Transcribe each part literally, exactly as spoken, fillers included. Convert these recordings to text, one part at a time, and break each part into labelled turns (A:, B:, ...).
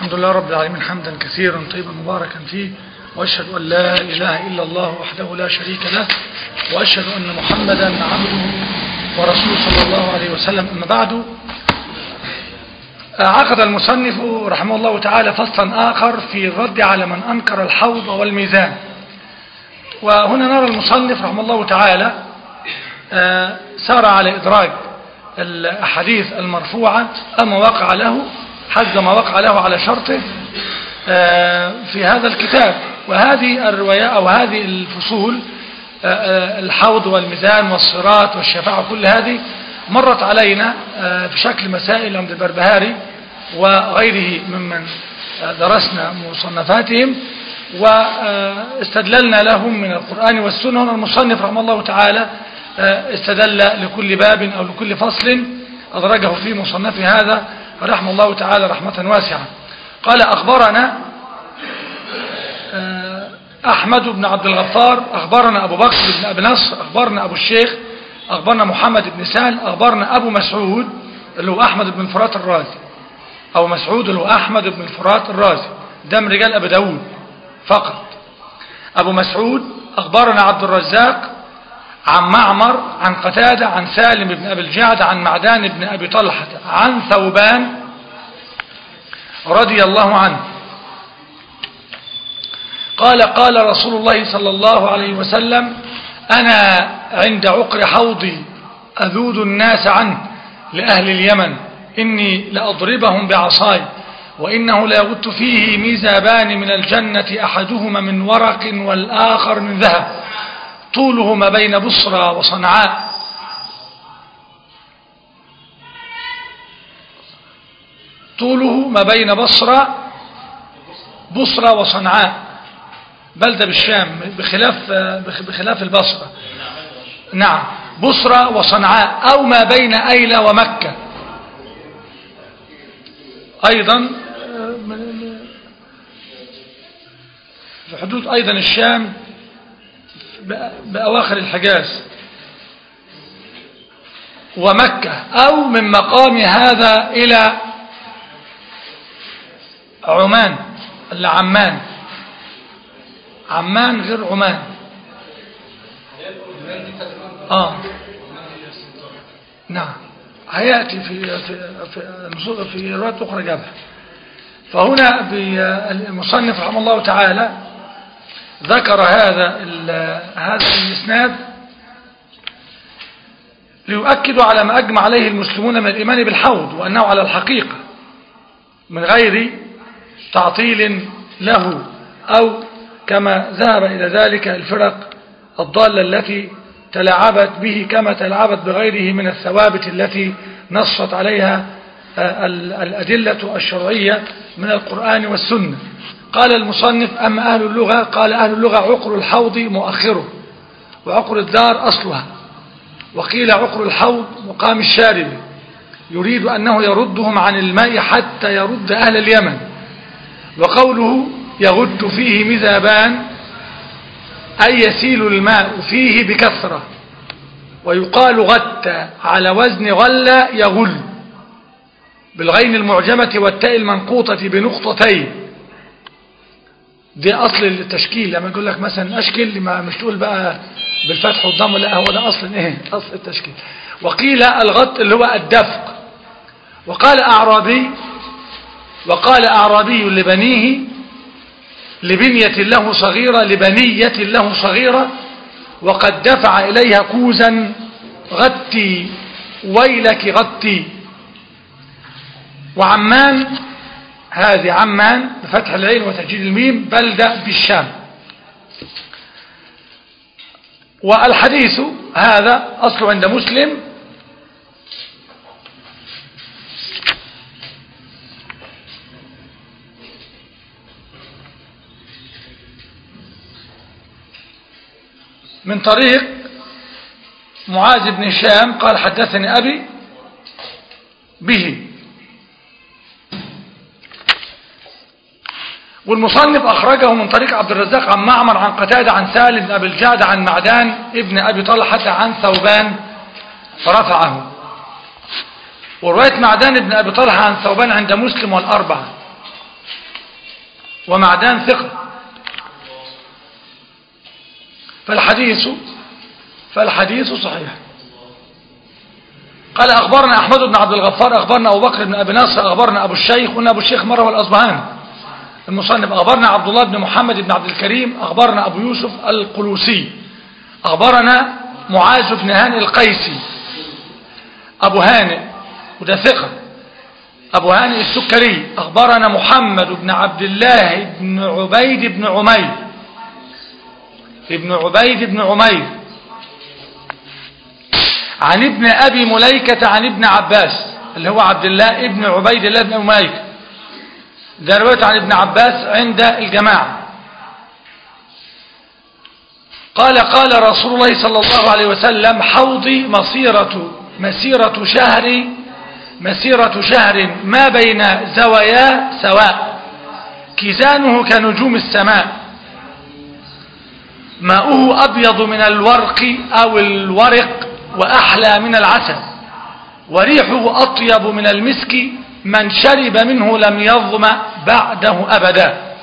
A: الحمد لله رب العالمين حمدا كثيرا طيبا مباركا فيه، وأشهد أن لا إله إلا الله وحده لا شريك له، وأشهد أن محمدا عبده ورسوله صلى الله عليه وسلم. أما بعد، عقد المصنف رحمه الله تعالى فصلا آخر في الرد على من أنكر الحوض والميزان. وهنا نرى المصنف رحمه الله تعالى سار على إدراج الأحاديث المرفوعة أما وقع له حز ما وقع له على شرطه في هذا الكتاب. وهذه الرواية أو هذه الفصول، الحوض والميزان والصراط والشفاعة، كل هذه مرت علينا في شكل مسائل عند البربهاري وغيره ممن درسنا مصنفاتهم واستدللنا لهم من القرآن والسنة. المصنف رحمه الله تعالى استدل لكل باب أو لكل فصل أدرجه في مصنف هذا رحمه الله تعالى رحمة واسعة. قال: أخبرنا أحمد بن عبد الغفار، أخبرنا أبو بكر بن أبي نصر، أخبرنا أبو الشيخ، أخبرنا محمد بن سهل، أخبرنا أبو مسعود اللي هو أحمد بن فرات الرازي، أو مسعود اللي هو أحمد بن فرات الرازي، ده من رجال أبي داود فقط. أبو مسعود أخبرنا عبد الرزاق عن معمر عن قتادة عن سالم بن أبي الجعد عن معدان بن أبي طلحة عن ثوبان رضي الله عنه قال: قال رسول الله صلى الله عليه وسلم: أنا عند عقر حوضي أذود الناس عنه لأهل اليمن، إني لأضربهم بعصاي، وإنه لا يغت فيه ميزابان من الجنة، أحدهما من ورق والآخر من ذهب، طوله ما بين بصرى وصنعاء. طوله ما بين بصرى بصرى وصنعاء، بلدة بالشام بخلاف بخلاف البصرة. نعم، بصرى وصنعاء، أو ما بين أيلة ومكة أيضا في حدود أيضا الشام بأواخر الحجاز ومكة، أو من مقام هذا إلى عمان اللي عمان عمان غير عمان. آه نعم، هيأتي في في في روايات أخرى جابها. فهنا المصنف رحمه الله تعالى ذكر هذا هذا الإسناد ليؤكدوا على ما أجمع عليه المسلمون من الإيمان بالحوض، وأنه على الحقيقة من غير تعطيل له، أو كما ذهب إلى ذلك الفرق الضالة التي تلاعبت به كما تلاعبت بغيره من الثوابت التي نصت عليها الأدلة الشرعية من القرآن والسنة. قال المصنف: أما أهل اللغة، قال أهل اللغة: عقر الحوض مؤخره، وعقر الدار أصلها، وقيل عقر الحوض مقام الشارب، يريد أنه يردهم عن الماء حتى يرد أهل اليمن. وقوله يغد فيه مذابان أي يسيل الماء فيه بكثرة، ويقال غت على وزن غل يغل بالغين المعجمة والتاء المنقوطة بنقطتين. دي أصل التشكيل. لما يقول لك مثلا أشكل، ما مش تقول بقى بالفتح والضم، لا، هو ده أصل إيه؟ أصل التشكيل. وقيل الغط اللي هو الدفق. وقال أعرابي وقال أعرابي لبنيه لبنية له صغيرة لبنية له صغيرة، وقد دفع إليها كوزا: غتي ويلك غتي. وعمان، هذه عمان بفتح العين وتجديد الميم، بلدة بالشام. والحديث هذا أصله عند مسلم من طريق معاذ بن هشام قال: حدثني أبي به. والمصنف أخرجه من طريق عبد الرزاق عن معمر عن قتادة عن سالم بن أبي الجعد عن معدان ابن أبي طلحة عن ثوبان فرفعه. ورواية معدان بن أبي طلحة عن ثوبان عند مسلم والأربعة. ومعدان ثقة. فالحديث فالحديث صحيح. قال أخبرنا أحمد بن عبد الغفار أخبرنا أبو بكر بن أبي نصر أخبرنا أبو الشيخ قلنا أبو الشيخ مرة والأصبهاني المصنف أخبرنا عبد الله بن محمد بن عبد الكريم أخبرنا أبو يوسف القلوسي أخبرنا معاذ بن هانئ القيسي أبو هانئ وده ثقة أبو هانئ السكري أخبرنا محمد بن عبد الله بن عبيد بن عمير ابن عبيد بن عمير عن ابن أبي مليكة عن ابن عباس اللي هو عبد الله ابن عبيد الله بن مليكة ده رواية عن ابن عباس عند الجماعة قال قال رسول الله صلى الله عليه وسلم حوضي مسيرة مسيرة شهر مسيرة شهر ما بين زوايا سواء كيزانه كنجوم السماء ماؤه أبيض من الورق أو الورق وأحلى من العسل وريحه أطيب من المسك من شرب منه لم يظمأ بعده أبدا.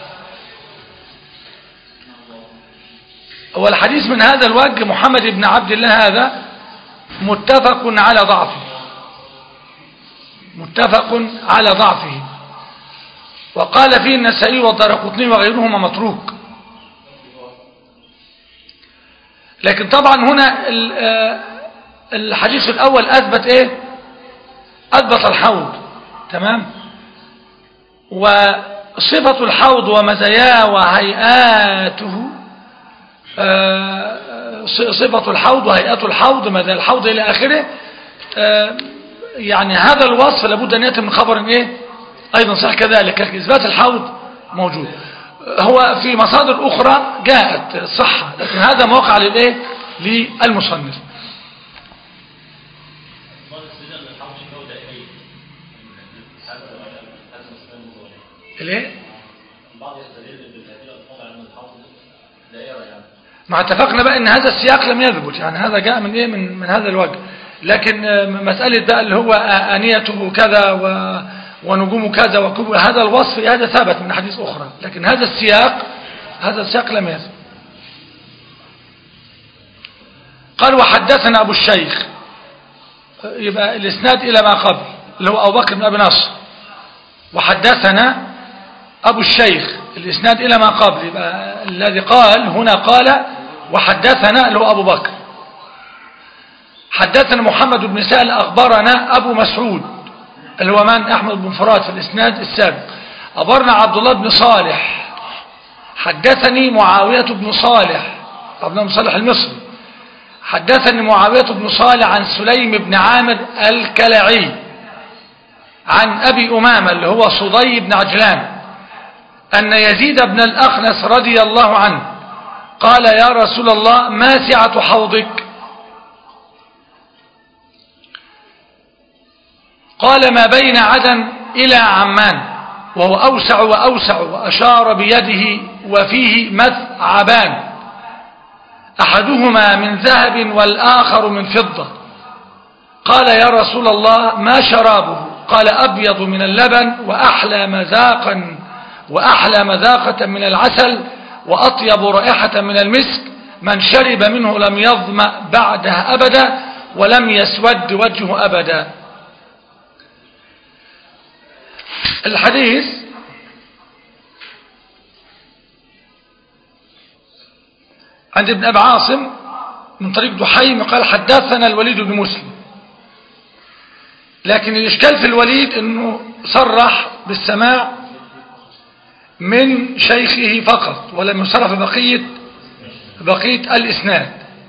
A: والحديث من هذا الوجه محمد بن عبد الله هذا متفق على ضعفه متفق على ضعفه وقال فيه النسائي والدارقطني وغيرهما متروك. لكن طبعا هنا الحديث الأول أثبت إيه أثبت الحوض تمام وصفة الحوض ومزاياه وهيئاته صفة الحوض وهيئات الحوض مدى الحوض إلى آخره يعني هذا الوصف لابد أن يأتي من خبر إيه أيضا صح كذلك إثبات الحوض موجود هو في مصادر أخرى جاءت صحة لكن هذا موقع للإيه للمصنف. ليه؟ ما اتفقنا بقى ان هذا السياق لم يثبت يعني هذا جاء من ايه من من هذا الوجه لكن مسألة بقى اللي هو آنيته كذا و ونجوم كذا وكذا هذا الوصف هذا ثبت من حديث أخرى لكن هذا السياق هذا السياق لم يثبت. قال وحدثنا أبو الشيخ يبقى الإسناد إلى ما قبل اللي هو أبو بكر بن أبي نصر وحدثنا أبو الشيخ الإسناد إلى ما قبل يبقى الذي قال هنا قال وحدثنا اللي هو أبو بكر. حدثنا محمد بن سهل أخبرنا أبو مسعود اللي هو من أحمد بن فراد في الإسناد السابق أخبرنا عبد الله بن صالح حدثني معاوية بن صالح عبد الله بن صالح المصري حدثني معاوية بن صالح عن سليم بن عامر الكلعي عن أبي أمامة اللي هو صدي بن عجلان أن يزيد بن الأخنس رضي الله عنه قال يا رسول الله ما سعة حوضك قال ما بين عدن إلى عمان وهو أوسع وأوسع وأشار بيده وفيه مثعبان أحدهما من ذهب والآخر من فضة قال يا رسول الله ما شرابه قال أبيض من اللبن وأحلى مذاقا وأحلى مذاقة من العسل وأطيب رائحة من المسك من شرب منه لم يظمأ بعدها أبدا ولم يسود وجهه أبدا. الحديث عند ابن أبي عاصم من طريق دحيم قال حدثنا الوليد بن مسلم لكن الإشكال في الوليد أنه صرح بالسماع من شيخه فقط ولم يصرف بقية بقية الإسناد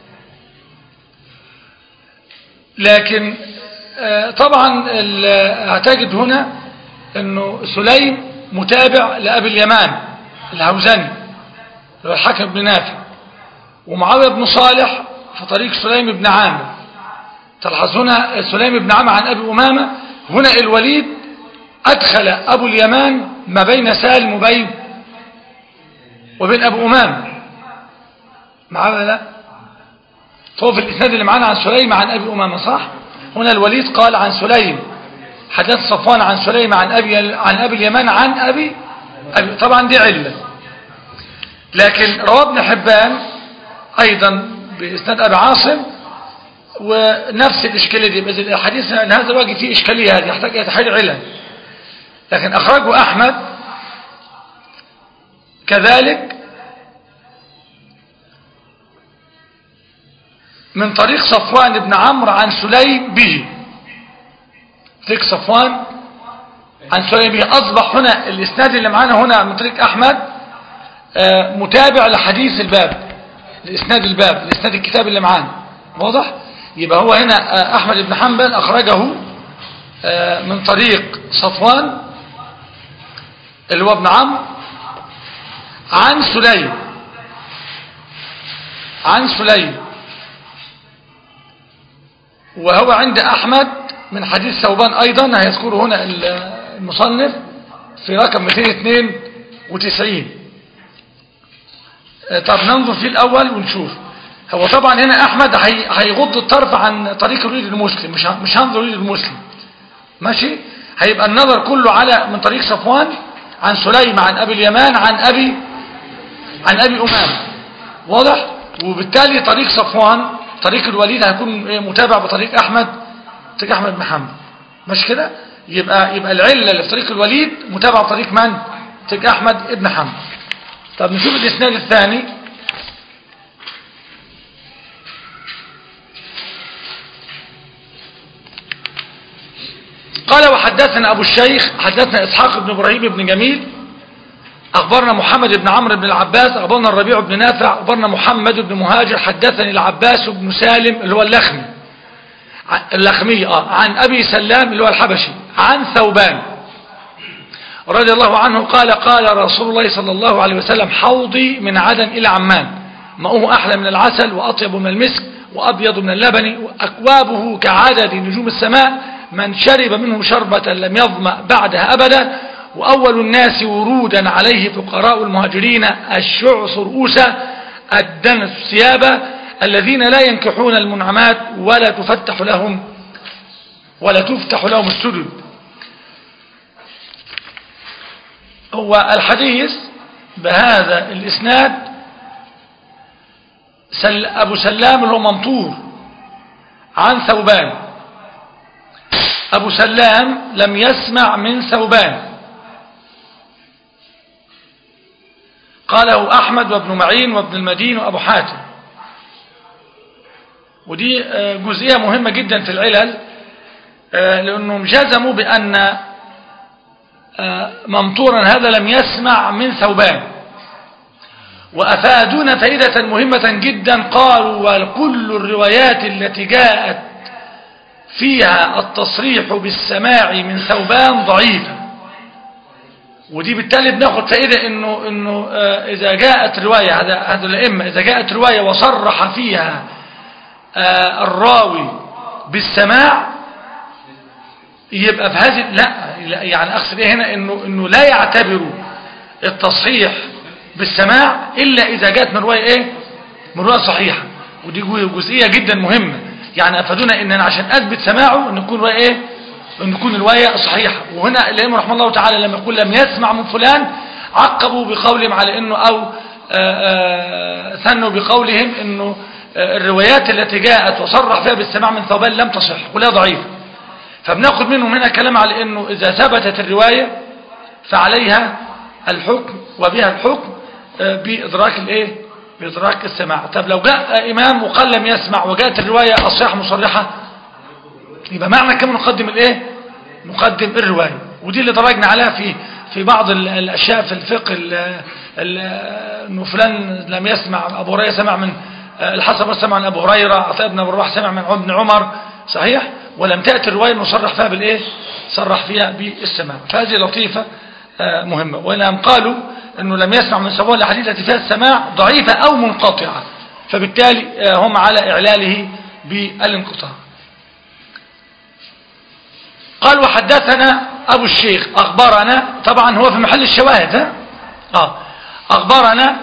A: لكن طبعا اعتقد هنا أنه سليم متابع لأبي اليمان الهوزني هو الحكم بن نافع ومعاوية بن صالح في طريق سليم بن عامر تلحظ هنا سليم بن عامر عن أبي أمامة هنا الوليد أدخل أبو اليمان ما بين سالم وبين وبين أبو أمامة معاوية لا هو في الإسناد اللي معانا عن سليم عن أبي أمامة صح هنا الوليد قال عن سليم حدث صفوان عن سليم عن أبي عن أبي اليمان عن أبي طبعا دي علة. لكن رواه ابن حبان أيضا بإسناد أبي عاصم ونفس الإشكالية دي، بس الحديث أن هذا الوجه فيه إشكالية، هذه يحتاج إلى تحرير علل. لكن أخرجه أحمد كذلك من طريق صفوان بن عمرو عن سليم به. طريق صفوان عن سليم به. أصبح هنا الإسناد اللي معانا هنا من طريق أحمد متابع لحديث الباب، لإسناد الباب، لإسناد الكتاب اللي معانا. واضح؟ يبقى هو هنا أحمد بن حنبل أخرجه من طريق صفوان اللي هو ابن عمرو عن سليم عن سليم وهو عند أحمد من حديث ثوبان أيضا هيذكره هنا المصنف في رقم مئتين واثنين وتسعين. طب ننظر فيه الأول ونشوف. هو طبعا هنا أحمد هيغض الطرف عن طريق الوليد المسلم، مش مش هنظر الوليد المسلم، ماشي. هيبقى النظر كله على من طريق صفوان عن سليم عن أبي اليمان عن أبي عن أبي أمامة. واضح؟ وبالتالي طريق صفوان طريق الوليد هيكون متابع بطريق أحمد، طريق أحمد بن حنبل، مش كده؟ يبقى يبقى العلة اللي في طريق الوليد متابع بطريق من؟ طريق أحمد بن حنبل. طب نشوف الإسناد الثاني. قال وحدثنا أبو الشيخ حدثنا إسحاق بن إبراهيم بن جميل أخبرنا محمد بن عمرو بن العباس أخبرنا الربيع بن نافع أخبرنا محمد بن مهاجر حدثني العباس بن سالم اللي هو اللخمي اللخمي آه عن أبي سلام اللي هو الحبشي عن ثوبان رضي الله عنه قال قال رسول الله صلى الله عليه وسلم حوضي من عدن إلى عمان ماؤه أحلى من العسل وأطيب من المسك وأبيض من اللبن وأكوابه كعدد نجوم السماء من شرب منه شربة لم يظمأ بعدها أبدا وأول الناس ورودا عليه فقراء المهاجرين الشعث رؤوسا الدنس ثيابا الذين لا ينكحون المنعمات ولا تفتح لهم ولا تفتح لهم السدد. هو الحديث بهذا الإسناد سل أبو سلام اللي هو منطور عن ثوبان. أبو سلام لم يسمع من ثوبان قاله أحمد وابن معين وابن المدين وأبو حاتم. ودي جزئية مهمة جدا في العلل لأنهم جزموا بأن منطورا هذا لم يسمع من ثوبان وأفادونا فائدة مهمة جدا. قالوا وكل الروايات التي جاءت فيها التصريح بالسماع من ثوبان ضعيفة. ودي بالتالي بناخد فائدة انه انه اذا جاءت رواية هذا هذا الائمه اذا جاءت رواية وصرح فيها الراوي بالسماع يبقى في هذه لا يعني اقصد ايه هنا انه انه لا يعتبروا التصحيح بالسماع الا اذا جاءت من رواية ايه من رواية صحيحة. ودي جزئية جدا مهمة. يعني افادونا ان انا عشان اثبت سماعه ان يكون رواية ايه ان تكون الرواية صحيحة. وهنا الإمام رحمه الله تعالى لما يقول لم يسمع من فلان عقبوا بقولهم على انه او ثنوا بقولهم انه الروايات التي جاءت وصرح فيها بالسماع من ثوبان لم تصح ولا ضعيفة. فبناخد منهم هنا كلام على انه اذا ثبتت الرواية فعليها الحكم وبها الحكم بإدراك الايه بإدراك السماع. طب لو جاء امام وقال لم يسمع وجاءت الرواية الصحيحة مصرحة يبقى معنى كم نقدم الايه نقدم الرواية. ودي اللي درجنا عليها في في بعض الاشياء في الفقه انه فلان لم يسمع ابو هريره سمع من الحسن سمع عن ابو هريره عطاء بن ابي رباح سمع من ابن عمر صحيح ولم تاتي الروايه المصرح فيها بالايه صرح فيها بالسماع. فهذه لطيفه مهمه. وان قالوا انه لم يسمع من سواء الحديث التي فيها السماع ضعيفه او منقطعه فبالتالي هم على اعلاله بالانقطاع. قال وحدثنا أبو الشيخ أخبرنا طبعا هو في محل الشواهد ها؟ آه أخبرنا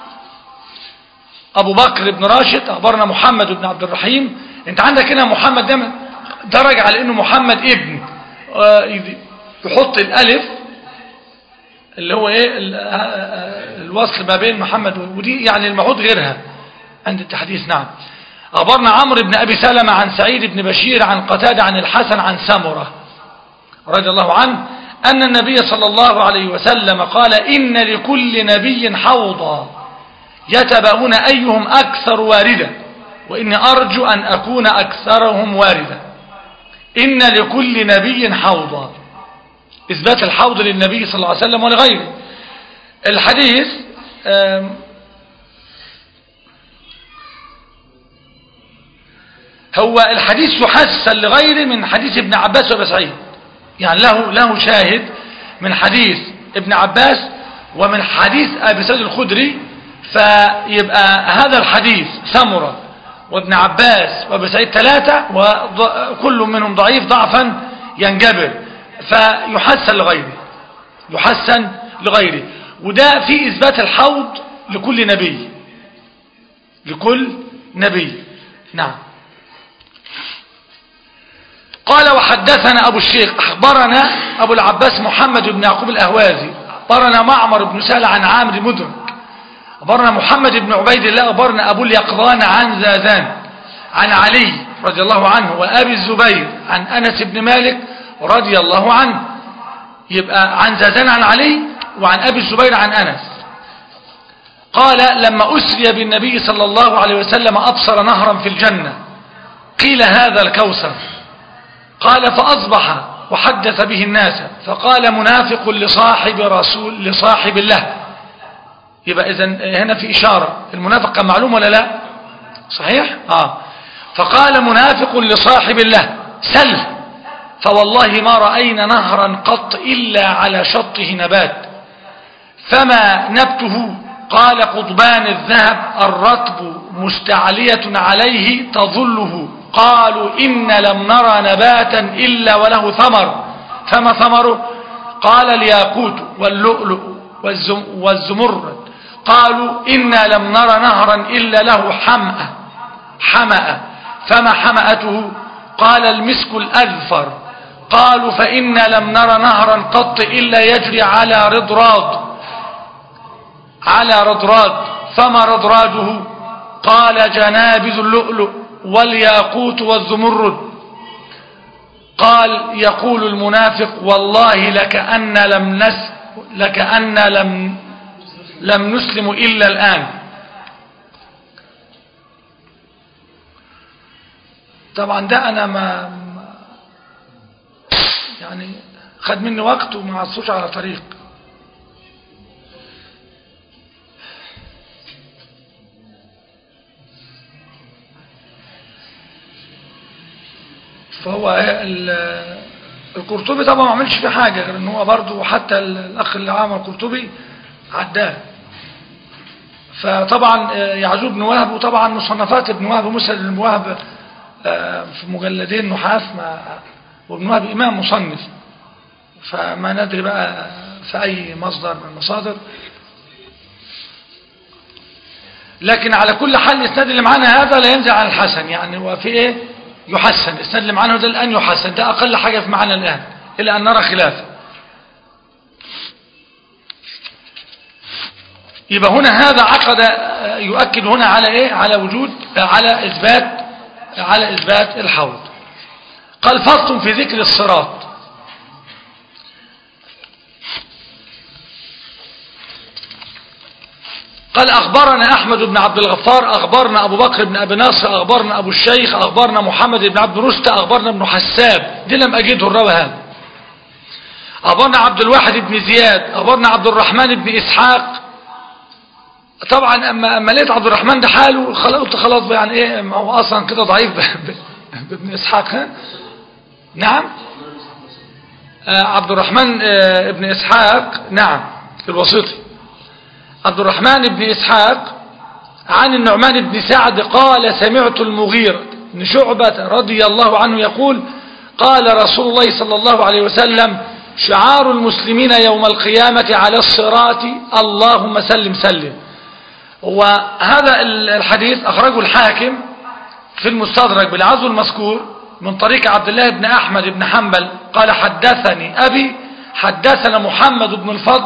A: أبو بكر بن راشد أخبرنا محمد بن عبد الرحيم. أنت عندك هنا محمد ده درج على أنه محمد ابن آه يحط الألف اللي هو ايه الوصل ما بين محمد، ودي يعني المعهود غيرها عند التحديث. نعم. أخبرنا عمرو بن أبي سلمة عن سعيد بن بشير عن قتادة عن الحسن عن سمرة رضي الله عنه أن النبي صلى الله عليه وسلم قال إن لكل نبي حوضا يتبعون أيهم أكثر واردة وإني أرجو أن أكون أكثرهم واردة. إن لكل نبي حوضا، إثبات الحوض للنبي صلى الله عليه وسلم ولغيره. الحديث هو الحديث يحسن لغيره من حديث ابن عباس وابي سعيد، يعني له له شاهد من حديث ابن عباس ومن حديث ابي سعيد الخدري، فيبقى هذا الحديث سمرة وابن عباس وابي سعيد ثلاثة وكل منهم ضعيف ضعفا ينجبر، فيحسن لغيره يحسن لغيره. وده في إثبات الحوض لكل نبي لكل نبي. نعم. قال وحدثنا أبو الشيخ أخبرنا أبو العباس محمد بن يعقوب الأهوازي أخبرنا معمر بن سهل عن عامر مدرك أخبرنا محمد بن عبيد الله أخبرنا أبو اليقظان عن زازان عن علي رضي الله عنه وأبي الزبير عن أنس بن مالك رضي الله عنه. يبقى عن زازان عن علي وعن أبي الزبير عن أنس قال لما أسري بالنبي صلى الله عليه وسلم أبصر نهرا في الجنة قيل هذا الكوثر قال فأصبح وحدث به الناس فقال منافق لصاحب رسول لصاحب الله. يبقى إذن هنا في إشارة المنافق كان معلوم ولا لا؟ صحيح؟ آه. فقال منافق لصاحب الله سل فوالله ما رأينا نهرا قط إلا على شطه نبات فما نبته قال قضبان الذهب الرطب مستعلية عليه تظله قالوا إن لم نرى نباتا إلا وله ثمر فما ثمره قال الياقوت واللؤلؤ والزمرد قالوا إنا لم نرى نهرا إلا له حمأة حمأة فما حمأته قال المسك الأذفر قالوا فإنا لم نرى نهرا قط إلا يجري على رضراد على رضراد فما رضراده قال جنابذ اللؤلؤ والياقوت والزمرد قال يقول المنافق والله لكأن لم نس لكأن لم لم نسلم إلا الآن. طبعا ده أنا ما يعني خد مني وقت وما عصوش على طريق. فهو القرطبي طبعا ما عملش فيه حاجة غير ان هو برضه حتى الاخ اللي عمل القرطبي عداه. فطبعا يعزو بن وهب وطبعا مصنفات ابن وهب ومسند بن وهب في مجلدين نحاس وابن وهب امام مصنف، فما ندري بقى في اي مصدر من المصادر. لكن على كل حال الاسناد اللي معانا هذا لا ينزل عن الحسن، يعني هو في ايه يحسن. الاسناد اللي معانا ده الان يحسن، ده اقل حاجه في معانا الان الى ان نرى خلافه. يبقى هنا هذا عقد يؤكد هنا على ايه على وجود على اثبات على اثبات الحوض. قال فصل في ذكر الصراط. قال أخبرنا أحمد بن عبد الغفار أخبرنا أبو بكر بن أبي ناصر أخبرنا أبو الشيخ أخبرنا محمد بن عبد رشد أخبرنا ابن حساب، دي لم أجده الراوي هذا. أخبرنا عبد الواحد بن زياد أخبرنا عبد الرحمن بن إسحاق. طبعا أما, أما لقيت عبد الرحمن ده حاله قلت خلاص يعني إيه هو أصلا كده ضعيف بابن إسحاق. ها؟ نعم آه عبد الرحمن آه ابن إسحاق نعم الوسيطي. عبد الرحمن بن إسحاق عن النعمان بن سعد قال سمعت المغيرة بن شعبة رضي الله عنه يقول قال رسول الله صلى الله عليه وسلم شعار المسلمين يوم القيامة على الصراط اللهم سلم سلم. وهذا الحديث أخرجه الحاكم في المستدرك بالعزو المذكور من طريق عبد الله بن أحمد بن حنبل قال حدثني أبي حدثنا محمد بن الفضل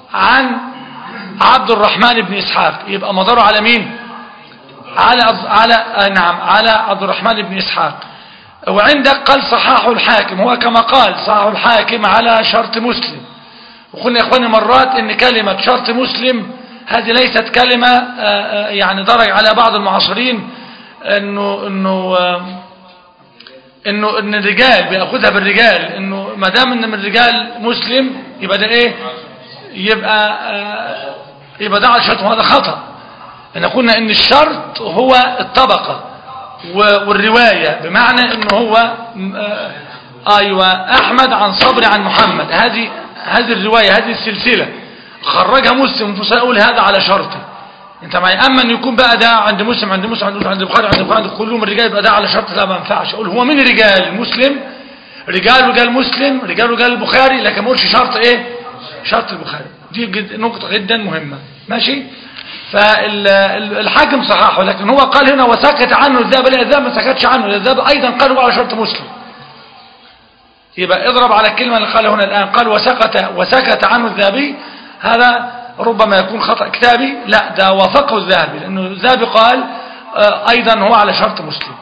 A: عن عبد الرحمن بن إسحاق، يبقى مداره على مين؟ على على نعم على عبد الرحمن بن إسحاق. وعندك قال صححه الحاكم، هو كما قال صححه الحاكم على شرط مسلم. وقلنا يا اخواني مرات ان كلمة شرط مسلم هذه ليست كلمة يعني درج على بعض المعاصرين انه انه انه ان الرجال بياخذها بالرجال، انه ما دام ان من الرجال مسلم يبقى ده ايه؟ يبقى يبقى ده على شرط، وهذا خطأ. ان قلنا ان الشرط هو الطبقة والرواية، بمعنى انه هو ايوه احمد عن صبري عن محمد، هذه هذه الرواية هذه السلسلة خرجها مسلم، فسأقول هذا على شرطه. انت معي؟ اما ان يكون بقى ده عند مسلم عند مسلم عند عند البخاري عند البخاري عند كلهم الرجال يبقى ده على شرط، لا ما ينفعش. اقول هو من رجال مسلم، رجال رجال مسلم، رجال رجال البخاري، لكن ما اقولش شرط ايه؟ شرط البخاري. دي جد نقطة جدا مهمة. ماشي. فالحاكم صححه، لكن هو قال هنا وسكت عنه الذهبي، لا الذهبي ما سكتش عنه، الذهبي ايضا قالوا على شرط مسلم. يبقى اضرب على الكلمة اللي قالها هنا الآن، قال وسكت وسكت عنه الذهبي، هذا ربما يكون خطأ كتابي، لا ده وافقه الذهبي، لأنه الذهبي قال أيضا هو على شرط مسلم،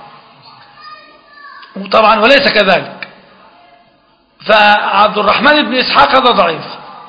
A: وطبعا وليس كذلك. فعبد الرحمن بن إسحاق هذا ضعيف.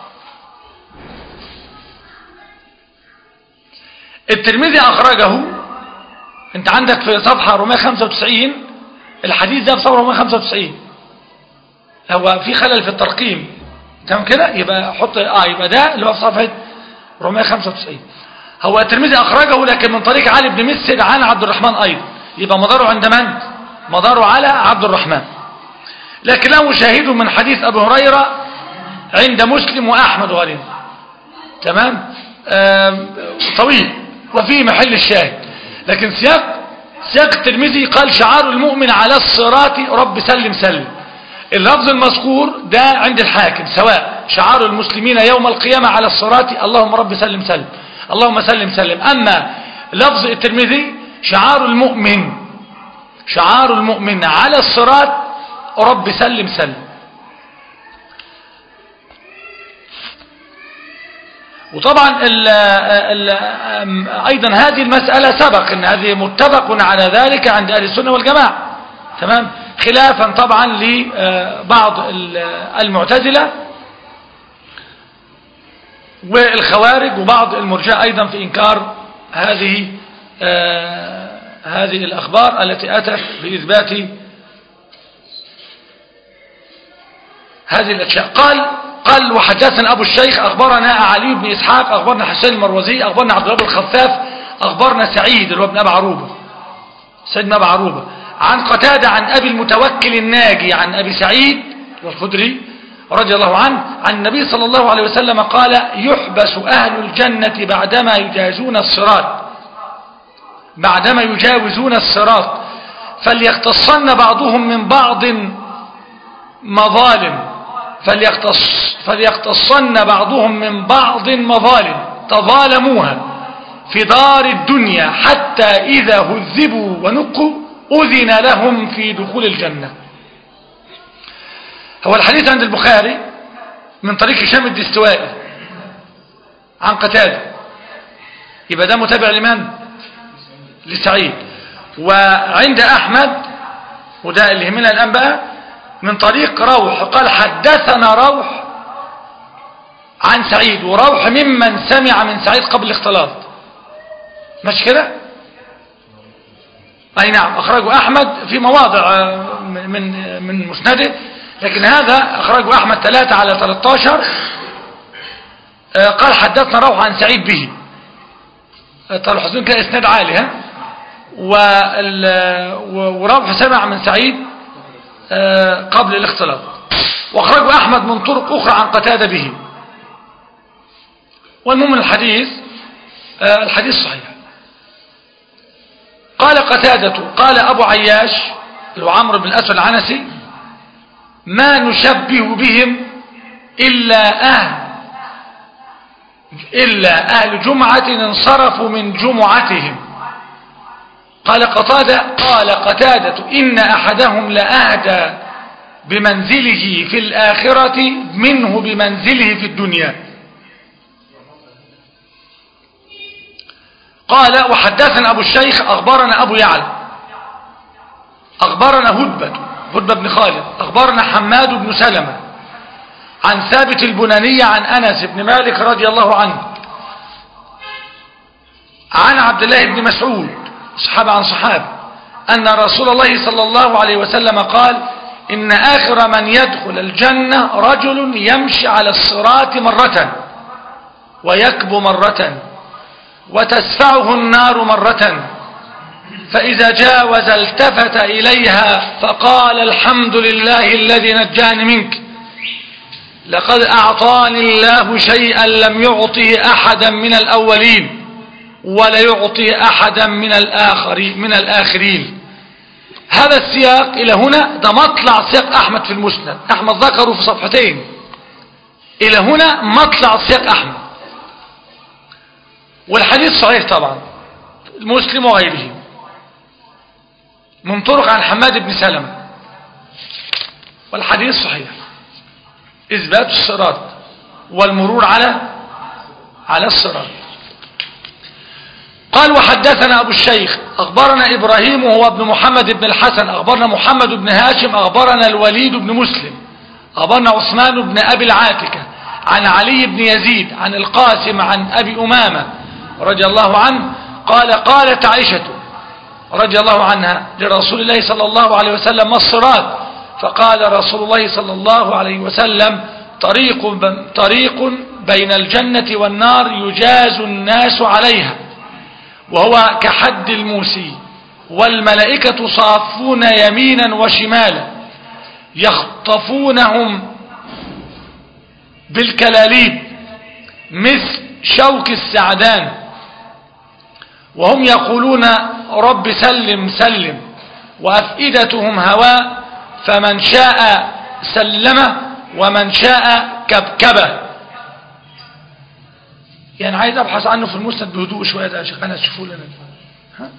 A: الترمذي أخرجه، أنت عندك في صفحة أربعمائة وخمسة وتسعين الحديث ده في صفحة أربعمائة وخمسة وتسعين، هو في خلل في الترقيم، تمام كده؟ يبقى حط اه يبقى ده اللي هو في صفحه أربعمائة وخمسة وتسعين. هو الترمذي اخرجه لكن من طريق علي بن مسعود عن عبد الرحمن ايضا، يبقى مداره عند من؟ مداره على عبد الرحمن، لكن له شاهد من حديث ابي هريره عند مسلم واحمد وغيرهم، تمام؟ طويل وفيه محل الشاهد، لكن سياق سياق الترمذي قال شعار المؤمن على الصراط رب سلم سلم. اللفظ المذكور ده عند الحاكم سواء شعار المسلمين يوم القيامة على الصراط اللهم رب سلم سلم، اللهم سلم سلم. أما لفظ الترمذي شعار المؤمن شعار المؤمن على الصراط رب سلم سلم. وطبعا ال ال أيضا هذه المسألة سبق أن هذه متفق على ذلك عند أهل السنة والجماعة، تمام؟ خلافا طبعا لبعض المعتزلة والخوارج وبعض المرجئة أيضا في إنكار هذه هذه الأخبار التي أتت بإثبات هذه الأشياء. قال قال وحدثنا أبو الشيخ أخبرنا علي بن إسحاق أخبرنا حسين المروزي أخبرنا عبد الله بن الخفاف أخبرنا سعيد اللي هو ابن أبي عروبة سيد بن أبي عروبة عن قتادة عن أبي المتوكل الناجي عن أبي سعيد الخدري رضي الله عنه عن النبي صلى الله عليه وسلم قال يحبس أهل الجنة بعدما يجاوزون الصراط بعدما يجاوزون الصراط فليختصن بعضهم من بعض مظالم فليختص فليختصن بعضهم من بعض مظالم تظالموها في دار الدنيا حتى إذا هذبوا ونقوا أذن لهم في دخول الجنة. هو الحديث عند البخاري من طريق هشام الدستوائي عن قتادة، يبقى ده متابع لمن؟ لسعيد. وعند أحمد وده اللي يهمنا الآن بقى من طريق روح قال حدثنا روح عن سعيد، وروح ممن سمع من سعيد قبل الاختلاط، مش كده؟ أي نعم أخرجه أحمد في مواضع من من مسنده، لكن هذا أخرجه أحمد ثلاثة على ثلاثة عشر. قال حدثنا روح عن سعيد به، طالع حسين كده إسناد عالي ها، وروح سمع من سعيد قبل الاختلاط، واخرجه أحمد من طرق أخرى عن قتادة به. والمهم الحديث الحديث صحيح. قال قتادة قال أبو عياش اللي هو عمرو بن الأسود العنسي ما نشبه بهم إلا أهل إلا أهل جمعة انصرفوا من جمعتهم. قال قتادة قال قتادة إن أحدهم لأهدى بمنزله في الآخرة منه بمنزله في الدنيا. قال وحدثنا أبو الشيخ أخبرنا أبو يعلى أخبرنا هدبة هدبة بن خالد أخبرنا حماد بن سلمة عن ثابت البناني عن أنس بن مالك رضي الله عنه عن عبد الله بن مسعود صحابة عن صحابة أن رسول الله صلى الله عليه وسلم قال إن آخر من يدخل الجنة رجل يمشي على الصراط مرة ويكبو مرة وتسفعه النار مرة فإذا جاوز التفت إليها فقال الحمد لله الذي نجاني منك لقد أعطاني الله شيئا لم يعطه أحدا من الأولين ولا يعطي أحدا من الآخرين من الآخرين. هذا السياق إلى هنا ده مطلع سياق أحمد في المسند، أحمد ذكره في صفحتين. إلى هنا مطلع سياق أحمد، والحديث صحيح طبعا المسلم وغيره من طرق عن حماد بن سلمة، والحديث صحيح إثبات الصراط والمرور على على الصراط. قال وحدثنا أبو الشيخ أخبرنا إبراهيم وهو ابن محمد بن الحسن أخبرنا محمد بن هاشم أخبرنا الوليد بن مسلم أخبرنا عثمان بن أبي العاتكة عن علي بن يزيد عن القاسم عن أبي أمامة رضي الله عنه قال قالت عائشة رضي الله عنها لرسول الله صلى الله عليه وسلم ما الصراط؟ فقال رسول الله صلى الله عليه وسلم طريق طريق بين الجنة والنار يجاز الناس عليها وهو كحد الموسي والملائكة صافون يمينا وشمالا يخطفونهم بالكلاليب مثل شوك السعدان وهم يقولون رب سلم سلم وأفئدتهم هواء فمن شاء سلمه ومن شاء كبكبه. يعني عايز أبحث عنه في المسند بهدوء شوية ده يا شيخ أنا تشوفوا لنا ها؟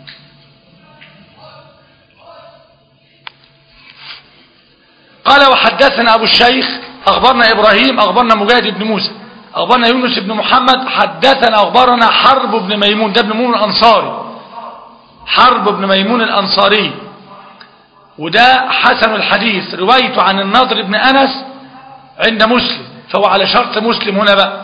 A: قال وحدثنا أبو الشيخ أخبرنا إبراهيم أخبرنا مجاهد بن موسى أخبرنا يونس بن محمد حدثنا أخبرنا حرب بن ميمون ده ابن ميمون الأنصاري حرب بن ميمون الأنصاري وده حسن الحديث روايته عن النضر بن أنس عند مسلم فهو على شرط مسلم هنا بقى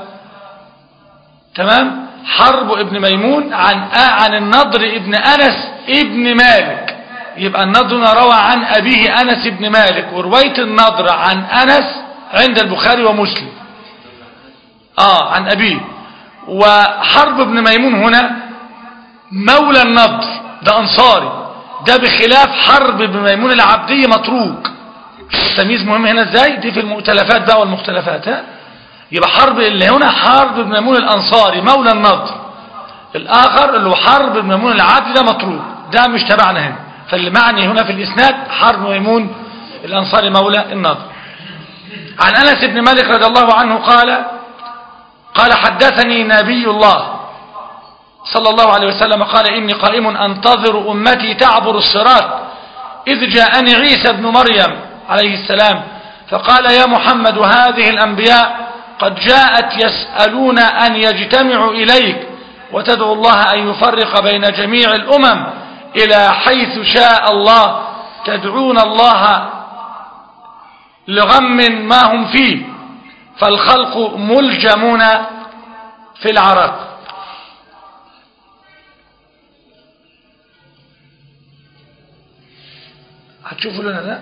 A: تمام. حرب ابن ميمون عن عن النضر ابن أنس ابن مالك يبقى النضر روى عن أبيه أنس ابن مالك ورواية النضر عن أنس عند البخاري ومسلم آه عن أبيه. وحرب ابن ميمون هنا مولى النضر ده أنصاري ده بخلاف حرب ابن ميمون العبدي متروك. التمييز مهم هنا ازاي دي في المؤتلفات بقى والمختلفات ها. يبقى حرب اللي هنا حرب ابن ميمون الأنصاري مولى النضر الآخر اللي هو حرب ابن ميمون العبدي ده متروك ده مش تبعنا هنا. فاللي معني هنا في الإسناد حرب ميمون الأنصاري مولى النضر. عن أنس بن مالك رضي الله عنه قال قال حدثني نبي الله صلى الله عليه وسلم قال إني قائم أنتظر أمتي تعبر الصراط إذ جاءني عيسى بن مريم عليه السلام فقال يا محمد هذه الأنبياء قد جاءت يسألون أن يجتمعوا إليك وتدعو الله أن يفرق بين جميع الأمم إلى حيث شاء الله تدعون الله لغم ما هم فيه فالخلق ملجمون في العراق. هتشوفوا لنا ده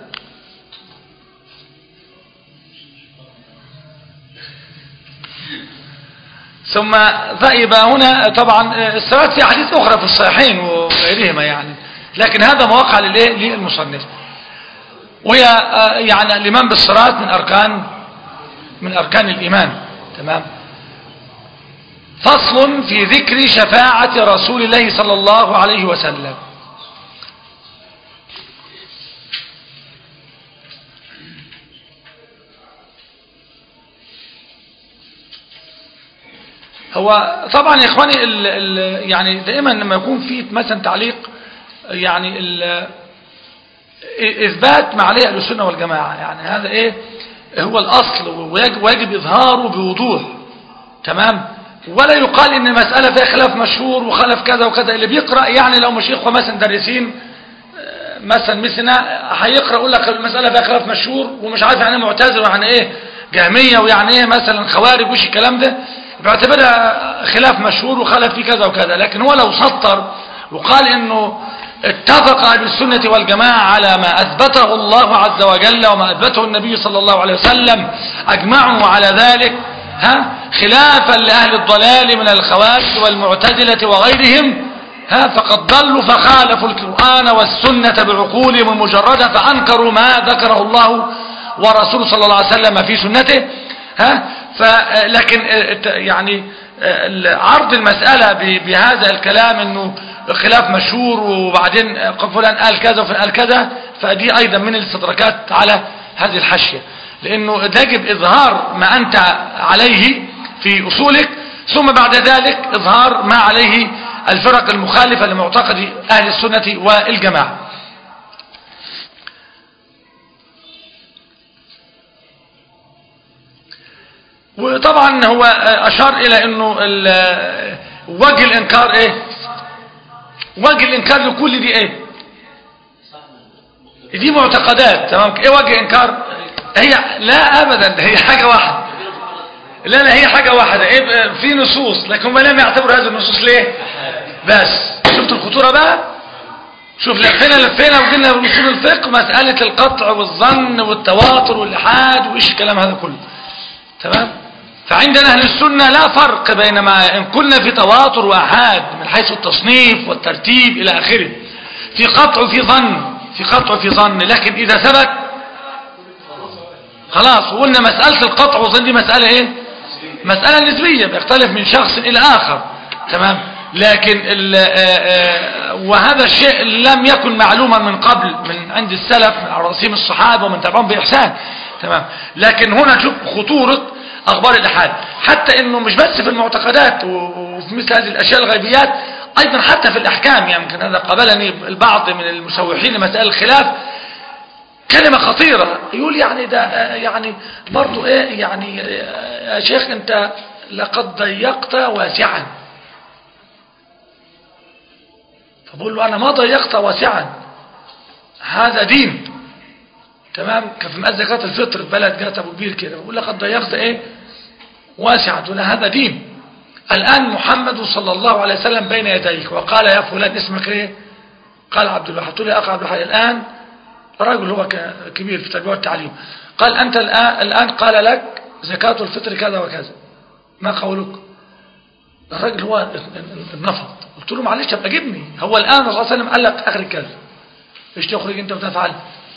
A: ثم ذئب هنا طبعا الصراط في حديث أخرى في الصحيحين وغيرهما يعني لكن هذا مواقع للمصنف وهي يعني الإيمان بالصراط من أركان من أركان الإيمان تمام. فصل في ذكر شفاعة رسول الله صلى الله عليه وسلم. هو طبعا يا إخواني ال ال يعني دائما لما يكون في مثلا تعليق يعني إثبات ما عليه أهل السنة والجماعة يعني هذا إيه هو الأصل ويجب, ويجب إظهاره بوضوح تمام. ولا يقال ان مسألة فيها خلاف مشهور وخلاف كذا وكذا. اللي بيقرأ يعني لو مش إخوة مثلا درسين مثلا مثلنا هيقرأ يقول لك المسألة فيها خلاف مشهور ومش عارف يعني ايه معتزلة ويعني ايه جهمية ويعني ايه مثلا خوارج وش الكلام ده، بيعتبرها خلاف مشهور وخلاف فيه كذا وكذا. لكن هو لو سطر وقال انه اتفق اهل السنة والجماعة على ما اثبته الله عز وجل وما اثبته النبي صلى الله عليه وسلم، اجمعوا على ذلك ها خلافا لأهل الضلال من الخوارج والمعتزلة وغيرهم، ها فقد ضلوا فخالفوا القرآن والسنة بعقولهم المجردة فأنكروا ما ذكره الله ورسوله صلى الله عليه وسلم في سنته. ها فلكن يعني عرض المسألة بهذا الكلام انه خلاف مشهور وبعدين فلان قال كذا وفلان قال كذا، فدي ايضا من الاستدراكات على هذه الحاشية، لانه يجب اظهار ما انت عليه في اصولك، ثم بعد ذلك اظهار ما عليه الفرق المخالفة لمعتقد اهل السنة والجماعة. وطبعا هو اشار الى انه وجه الانكار ايه، وجه الانكار لكل دي ايه، دي معتقدات تمام. ايه وجه انكار؟ هي لا ابدا هي حاجة واحدة، لا لا هي حاجة واحدة. ايه في نصوص لكن هم لم يعتبروا هذه النصوص ليه بس. شفت الخطورة بقى؟ شوف لفينا لفينا وقلنا بأصول الفقه مسألة القطع والظن والتواتر والإحاد وإيش الكلام هذا كله تمام. فعندنا أهل السنة لا فرق بين ما إن كنا في تواتر وأحاد من حيث التصنيف والترتيب إلى آخره، في قطع وفي ظن، في قطع وفي ظن، لكن إذا ثبت خلاص. وقلنا مسألة القطع والظن دي مسألة إيه؟ مسألة نسبية بيختلف من شخص إلى آخر تمام. لكن وهذا الشيء لم يكن معلوما من قبل من عند السلف من رأسهم الصحابة ومن تبعهم بإحسان تمام. لكن هنا نشوف خطورة أخبار الأحاد، حتى إنه مش بس في المعتقدات وفي مثل هذه الأشياء الغيبيات، أيضا حتى في الأحكام. يعني يمكن هذا قبلني البعض من المسوحين لمسائل الخلاف كلمة خطيرة، يقول يعني ده يعني برضو إيه يعني يا شيخ أنت لقد ضيقت واسعا. فبقول له أنا ما ضيقت واسعا، هذا دين تمام. كفي مئات زكاة الفطر في بلد جات أبو كبير كده، بقول لقد ضيقت إيه واسعا، تقول هذا دين. الآن محمد صلى الله عليه وسلم بين يديك وقال يا فلان اسمك إيه؟ قال عبد الواحد. تقول يا أخ عبد الواحد الآن رجل هو كبير في التربية والتعليم، قال أنت الآن, الآن قال لك زكاة الفطر كذا وكذا، ما قولك؟ الرجل هو النفض. قلت له معلش ابقى جبني، هو الآن الرسول صلى الله عليه وسلم قال لك أخرج كذا، ايش تخرج أنت وتفعل؟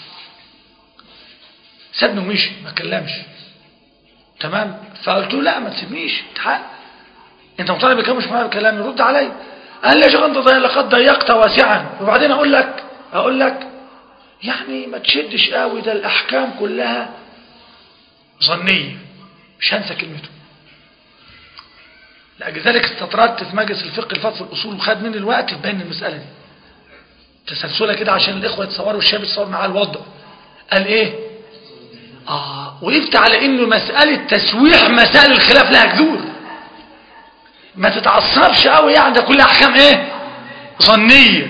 A: سابني ومشي ما كلمش تمام. فقلت له لا ما تسيبنيش تعال، انت مقتنع بكلامي مش مقتنع بكلامي، رد علي. قال لي يا شيخ انت لقد ضيقت واسعا. وبعدين اقول لك اقول لك يعني ما تشدش قوي، ده الاحكام كلها ظنيه، مش هنسى كلمته. لذلك استطردت في مجلس الفقه الفقه في الاصول وخد مني الوقت في بين المساله دي تسلسلها كده عشان الاخوه يتصوروا والشباب يتصور معاه الوضع. قال ايه؟ اه وقفت على انه مساله تسويح مسائل الخلاف لها جذور، ما تتعصبش قوي يعني ده كل احكام ايه ظنيه.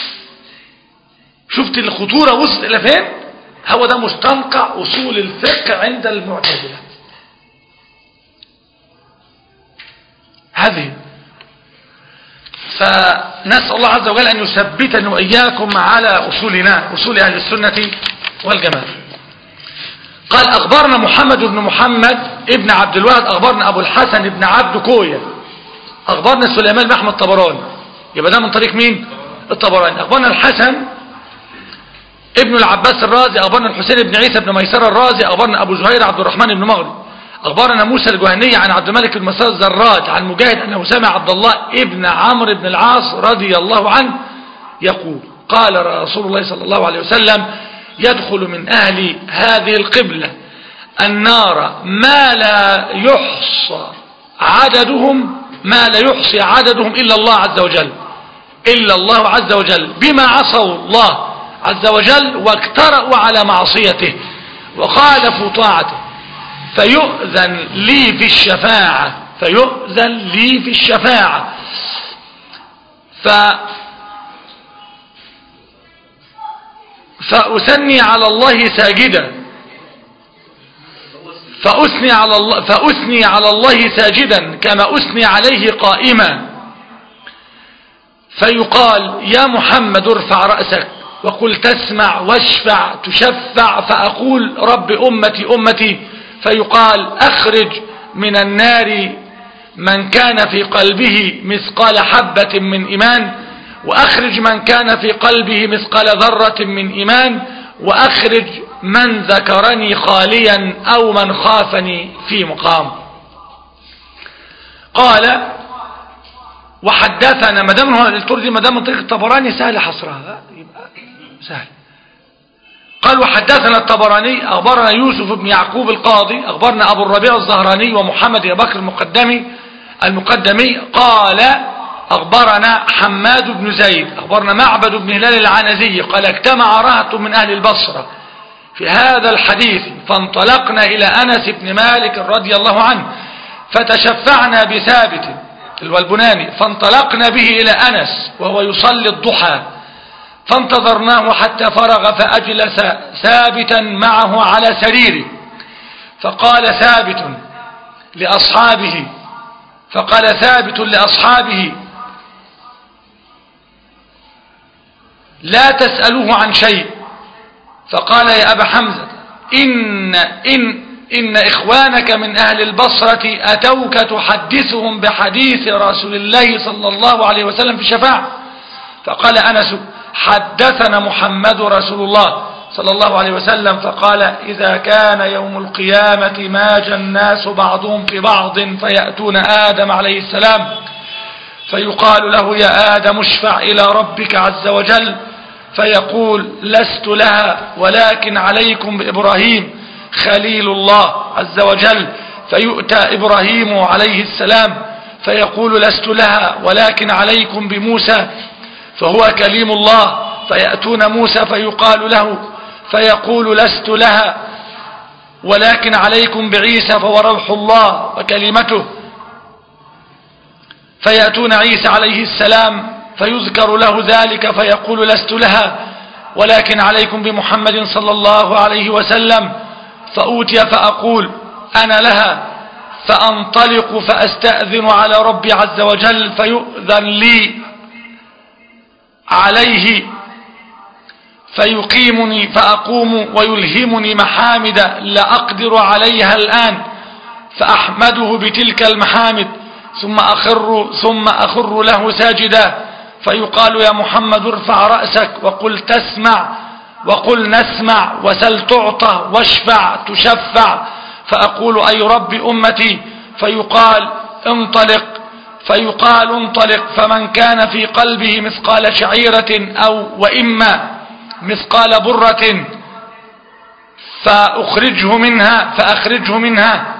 A: شفت الخطوره وصلت الى فين؟ هو ده مستنقع اصول الفقه عند المعتزله هذه. فنسأل الله عز وجل أن يثبتنا وإياكم على أصولنا أصول أهل السنة والجماعة. قال أخبرنا محمد بن محمد ابن عبد الواحد أخبرنا أبو الحسن ابن عبد كوية أخبرنا سليمان بن أحمد الطبراني، يبقى ده من طريق مين؟ الطبراني. أخبرنا الحسن ابن العباس الرازي أخبرنا الحسين بن عيسى بن ميسر الرازي أخبرنا أبو زهير عبد الرحمن بن مغرب أخبرنا موسى الجهني عن عبد الملك بن مسار الزراد عن مجاهد أنه سمع عبد الله ابن عمرو بن العاص رضي الله عنه يقول قال رسول الله صلى الله عليه وسلم يدخل من أهل هذه القبلة النار ما لا يحصى عددهم ما لا يحصي عددهم إلا الله عز وجل إلا الله عز وجل بما عصوا الله عز وجل واجترأوا على معصيته وخالفوا طاعته، فيؤذن لي في الشفاعة فيؤذن لي في الشفاعة. ف فأثني على الله ساجدا فأثني على الله فأثني على الله ساجدا كما أثني عليه قائما، فيقال يا محمد ارفع رأسك وقل تسمع واشفع تشفع، فأقول رب أمتي أمتي، فيقال أخرج من النار من كان في قلبه مثقال حبة من إيمان، وأخرج من كان في قلبه مثقال ذرة من إيمان، وأخرج من ذكرني خاليا أو من خافني في مقام. قال وحدثنا، ما دام هو الترجمة ما دام من طريق الطبراني سهل حصرها، يبقى سهل. قال وحدثنا الطبراني أخبرنا يوسف بن يعقوب القاضي أخبرنا أبو الربيع الزهراني ومحمد بن بكر المقدمي المقدمي قال أخبرنا حماد بن زيد أخبرنا معبد بن هلال العنزي قال اجتمع رهط من أهل البصرة في هذا الحديث، فانطلقنا إلى أنس بن مالك رضي الله عنه فتشفعنا بثابت البناني، فانطلقنا به إلى أنس وهو يصلي الضحى، فانتظرناه حتى فرغ فأجلس ثابتا معه على سريره، فقال ثابت لأصحابه فقال ثابت لأصحابه لا تسألوه عن شيء، فقال يا أبا حمزة إن, إن, إن إخوانك من أهل البصرة أتوك تحدثهم بحديث رسول الله صلى الله عليه وسلم في الشفاعة. فقال أنس حدثنا محمد رسول الله صلى الله عليه وسلم، فقال إذا كان يوم القيامة ماج الناس بعضهم في بعض فيأتون آدم عليه السلام فيقال له يا آدم اشفع إلى ربك عز وجل، فيقول لست لها ولكن عليكم بإبراهيم خليل الله عز وجل، فيؤتى إبراهيم عليه السلام فيقول لست لها ولكن عليكم بموسى فهو كليم الله، فيأتون موسى فيقال له فيقول لست لها ولكن عليكم بعيسى فهو روح الله وكلمته، فيأتون عيسى عليه السلام فيذكر له ذلك فيقول لست لها ولكن عليكم بمحمد صلى الله عليه وسلم، فأوتي فأقول أنا لها، فأنطلق فأستأذن على ربي عز وجل فيؤذن لي عليه فيقيمني فأقوم ويلهمني محامد لا أقدر عليها الآن فأحمده بتلك المحامد، ثم أخر, ثم أخر له ساجدا، فيقال يا محمد ارفع رأسك وقل تسمع وقل نسمع وسل تعطى واشفع تشفع، فأقول أي رب أمتي، فيقال انطلق فيقال انطلق فمن كان في قلبه مثقال شعيرة أو وإما مثقال برة فأخرجه منها فأخرجه منها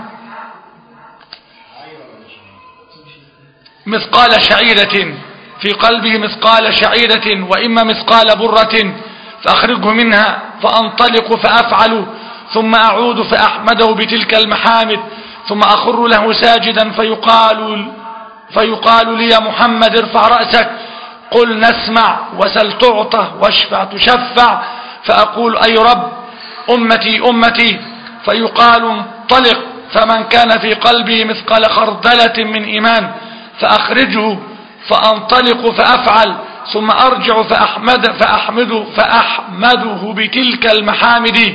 A: مثقال شعيرة في قلبه مثقال شعيرة وإما مثقال برة فأخرجه منها، فأنطلق فأفعل ثم أعود فأحمده بتلك المحامد، ثم أخر له ساجدا فيقال فيقال لي يا محمد ارفع رأسك قل نسمع وسل تعطى واشفع تشفع، فأقول أي رب أمتي أمتي، فيقال انطلق فمن كان في قلبه مثقال خردلة من إيمان فأخرجه، فأنطلق فأفعل ثم أرجع فأحمد فأحمده, فأحمده بتلك المحامد،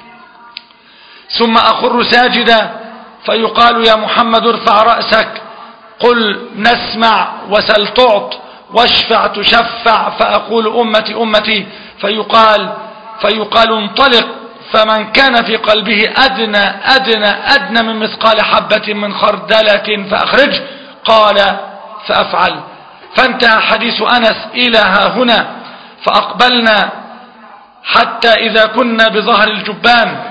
A: ثم أخر ساجدا فيقال يا محمد ارفع رأسك قل نسمع وسل تعط واشفع تشفع، فأقول أمتي أمتي، فيقال فيقال انطلق فمن كان في قلبه أدنى أدنى أدنى من مثقال حبة من خردلة فأخرج، قال فأفعل. فانتهى حديث أنس إلى ها هنا، فأقبلنا حتى إذا كنا بظهر الجبان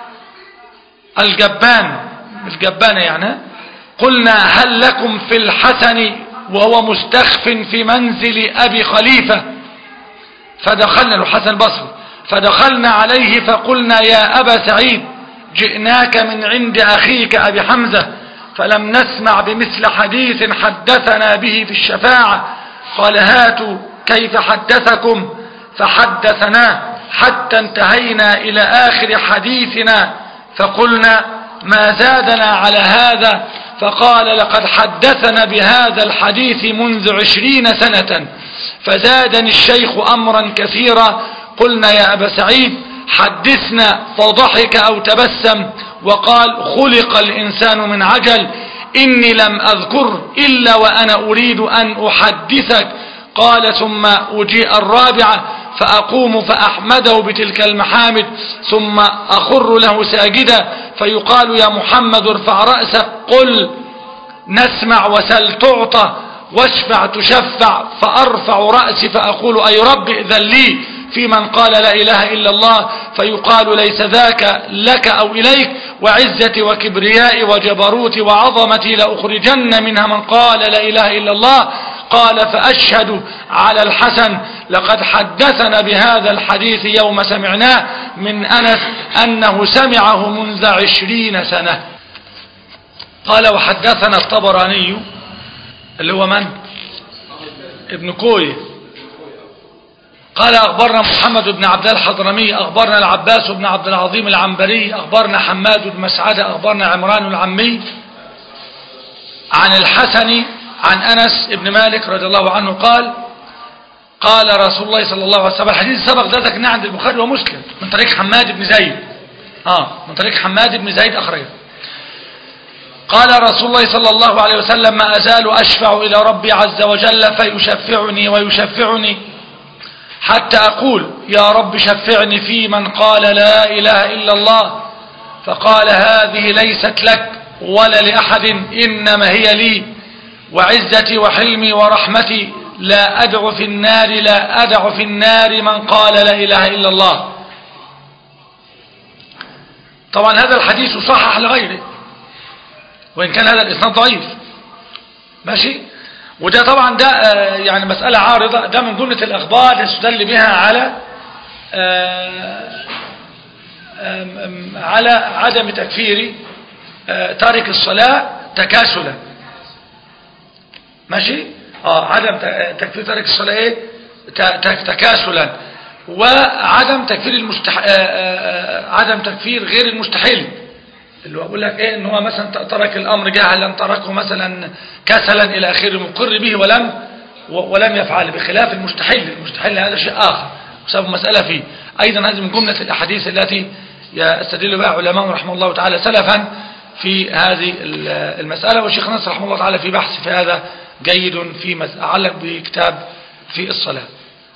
A: الجبان الجبان يعني قلنا هل لكم في الحسن وهو مستخف في منزل أبي خليفة، فدخلنا الحسن البصري فدخلنا عليه فقلنا يا أبا سعيد جئناك من عند أخيك أبي حمزة فلم نسمع بمثل حديث حدثنا به في الشفاعة. قال هاتوا كيف حدثكم، فحدثناه حتى انتهينا إلى آخر حديثنا، فقلنا ما زادنا على هذا؟ فقال لقد حدثنا بهذا الحديث منذ عشرين سنة، فزادني الشيخ أمرا كثيرا. قلنا يا أبا سعيد حدثنا، فضحك أو تبسم وقال خلق الإنسان من عجل، إني لم أذكر إلا وأنا أريد أن أحدثك. قال ثم أجيء الرابعة فأقوم فأحمده بتلك المحامد، ثم أخر له ساجدا، فيقال يا محمد ارفع رأسك، قل نسمع وسل تعطى واشفع تشفع. فأرفع رأسي فأقول أي رب إذن لي في من قال لا إله إلا الله، فيقال ليس ذاك لك أو إليك، وعزتي وكبريائي وجبروتي وعظمتي لأخرجن منها من قال لا إله إلا الله. قال فأشهد على الحسن لقد حدثنا بهذا الحديث يوم سمعناه من أنس أنه سمعه منذ عشرين سنة. قال وحدثنا الطبراني اللي هو من؟ ابن كوي. قال أخبرنا محمد بن عبد الحضرمي أخبرنا العباس بن عبد العظيم العنبري أخبرنا حماد بن مسعدة أخبرنا عمران العمي عن الحسن عن أنس بن مالك رضي الله عنه قال قال رسول الله صلى الله عليه وسلم، الحديث سبق ده ذكرناه عند البخاري ومسلم من طريق حماد بن زيد آه من طريق حماد بن زيد أخرجه. قال رسول الله صلى الله عليه وسلم ما أزال أشفع إلى ربي عز وجل فيشفعني ويشفعني حتى أقول يا رب شفعني في من قال لا إله إلا الله، فقال هذه ليست لك ولا لأحد إنما هي لي، وعزتي وحلمي ورحمتي لا أدع في النار لا أدع في النار من قال لا إله إلا الله. طبعا هذا الحديث صحح لغيره وإن كان هذا الإسناد ضعيف ماشي. وده طبعا ده يعني مسألة عارضة، ده من جملة الأخبار يستدل بها على على عدم تكفير تارك الصلاة تكاسلا ماشي. اه عدم تكفير تارك الصلاة ايه تكاسلا، وعدم تكفير المستح عدم تكفير غير المستحيل اللي هو بقول لك ايه ان هو مثلا ترك الامر جهلا، تركه مثلا كسلا الى اخره، مقر به ولم ولم يفعل، بخلاف المستحيل. المستحيل هذا شيء اخر وسبب مسألة فيه. ايضا هذه من جملة الاحاديث التي يستدل بها علماء رحمه الله تعالى سلفا في هذه المسألة، والشيخ نصر رحمه الله تعالى في بحث في هذا جيد في علق بكتاب في الصلاة.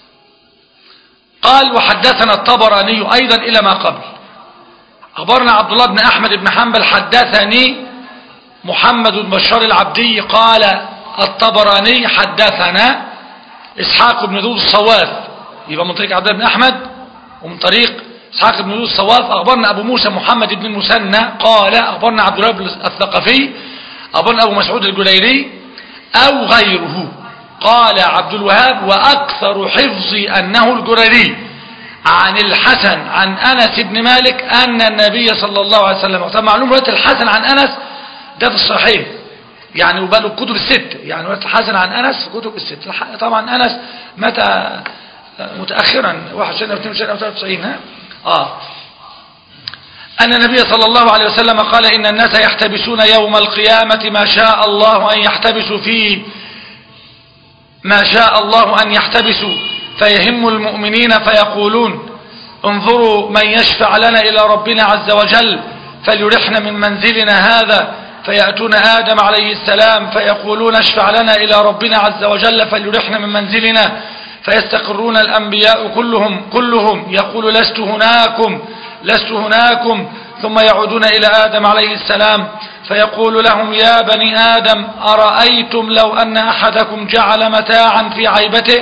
A: قال وحدثنا الطبراني أيضا إلى ما قبل أخبرنا عبد الله بن أحمد بن حنبل حدثني محمد بن بشار العبدي قال الطبراني حدثنا إسحاق بن ذو الصواف، يبقى من طريق عبد الله بن أحمد ومن طريق إسحاق بن ذو الصواف. أخبرنا أبو موسى محمد بن المثنى قال أخبرنا عبد الله الثقفي أخبرنا أبو مسعود الجليلي أو غيره. قال عبد الوهاب وأكثر حفظي أنه الجريري عن الحسن عن أنس بن مالك أن النبي صلى الله عليه وسلم. طبعا معلوم رواية الحسن عن أنس ده في الصحيح يعني وبقى الكتب الست، يعني رواية الحسن عن أنس في كتب الست. طبعا أنس متى متأخرا واحد وتسعين أو اثنين وتسعين أو ثلاثة وتسعين ها آه أن النبي صلى الله عليه وسلم قال إن الناس يحتبسون يوم القيامة ما شاء الله أن يحتبسوا فيه ما شاء الله أن يحتبسوا، فيهم المؤمنين فيقولون انظروا من يشفع لنا إلى ربنا عز وجل فليرحنا من منزلنا هذا، فيأتون آدم عليه السلام فيقولون اشفع لنا إلى ربنا عز وجل فليرحنا من منزلنا، فيستقرون الأنبياء كلهم كلهم يقول لست هناكم لست هناكم، ثم يعودون إلى آدم عليه السلام فيقول لهم يا بني آدم أرأيتم لو أن أحدكم جعل متاعا في عيبته،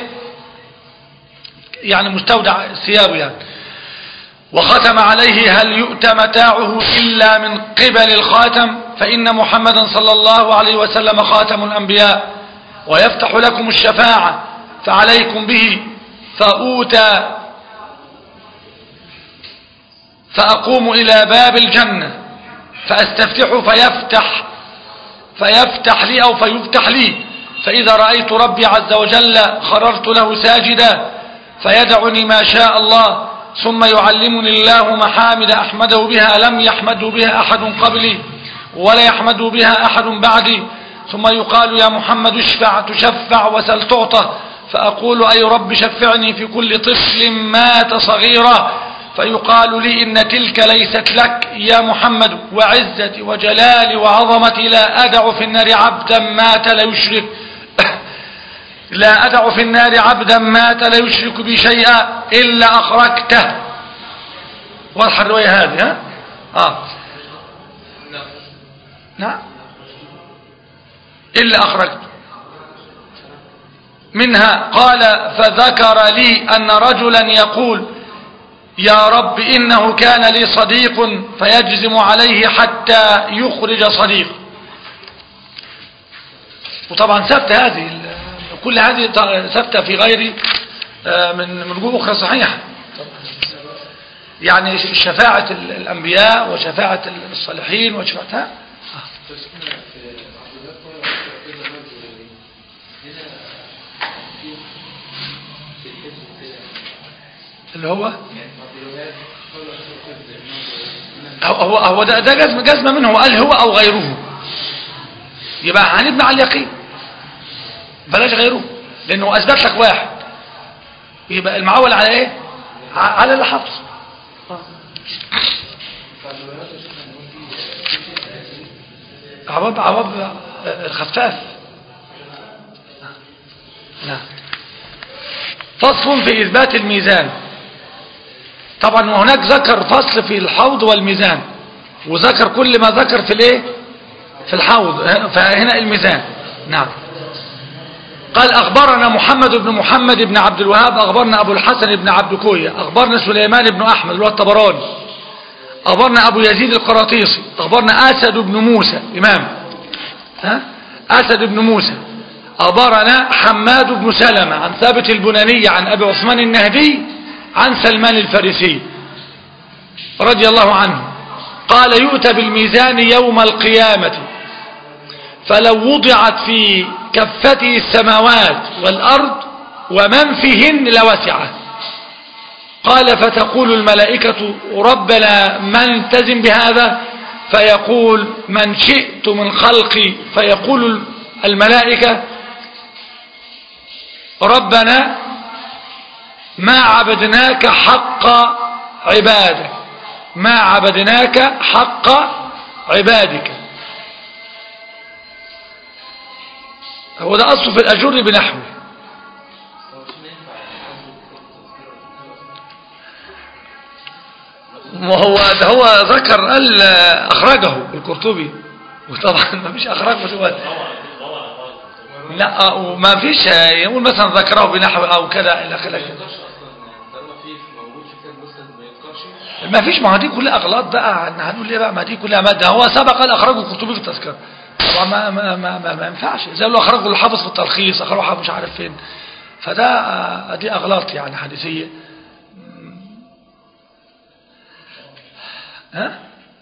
A: يعني مستودع ثيابه يعني، وختم عليه هل يؤتى متاعه إلا من قبل الخاتم، فإن محمدا صلى الله عليه وسلم خاتم الأنبياء ويفتح لكم الشفاعة فعليكم به، فأوتى فأقوم إلى باب الجنة فأستفتح فيفتح فيفتح لي أو فيفتح لي، فإذا رأيت ربي عز وجل خررت له ساجدا فيدعني ما شاء الله، ثم يعلمني الله محامد أحمده بها لم يحمده بها أحد قبلي ولا يحمده بها أحد بعدي، ثم يقال يا محمد اشفع تشفع وسل تعطى، فأقول أي رب شفعني في كل طفل مات صغيرا، فيقال لي إن تلك ليست لك يا محمد، وعزتي وجلالي وعظمتي لا أدع في النار عبدا مات لا يشرك لا أدع في النار عبدا مات لا يشرك بي شيئا إلا أخرجته. واضحة الرواية هذه ها؟ آه. نعم إلا أخرجته منها. قال فذكر لي أن رجلا يقول يا رب إنه كان لي صديق فيجزم عليه حتى يخرج صديق. وطبعا ثبت هذه كل هذه ثبت في غير من من وجوه أخرى صحيحة، يعني شفاعة الأنبياء وشفاعة الصالحين وشفاعتها اللي هو هو هو ده ده جزم جزم منه، قال هو أو غيره، يبقى هنبني على اليقين بلاش غيره، لأنه أثبت لك واحد، يبقى المعول على إيه؟ على اللي حفظ. عواب عواب الخفاف. نعم. فصل في إثبات الميزان. طبعا وهناك ذكر فصل في الحوض والميزان، وذكر كل ما ذكر في الايه في الحوض، فهنا الميزان. نعم. قال أخبرنا محمد بن محمد بن عبد الوهاب أخبرنا أبو الحسن بن عبد كوية أخبرنا سليمان بن أحمد اللي هو الطبراني أخبرنا أبو يزيد القراطيسي أخبرنا أسد بن موسى إمام ها أسد بن موسى أخبرنا حماد بن سلمة عن ثابت البناني عن أبي عثمان النهدي عن سلمان الفارسي رضي الله عنه قال يؤتى بالميزان يوم القيامة فلو وضعت في كفته السماوات والأرض ومن فيهن لوسعه. قال فتقول الملائكة ربنا من التزم بهذا؟ فيقول من شئت من خلقي. فيقول الملائكة ربنا ما عبدناك حق عبادك ما عبدناك حق عبادك. هو ده أصل في الأجر بنحوه. وهو ده هو ذكر قال أخرجه القرطبي، وطبعا ما فيش أخرجه دلوقتي. لا وما فيش يقول مثلا ذكره بنحوه أو كذا إلى آخره. ما فيش، ما دي كلها أغلاط بقى، هنقول ليه بقى؟ ما دي كلها مادة. هو سبق قال أخرجه القرطبي في التذكرة، طبعا ما ما ما ما, ما ينفعش زي لو أخرجه الحافظ في التلخيص، أخرجه مش عارف فين، فده دي أغلاط يعني حديثية. ها؟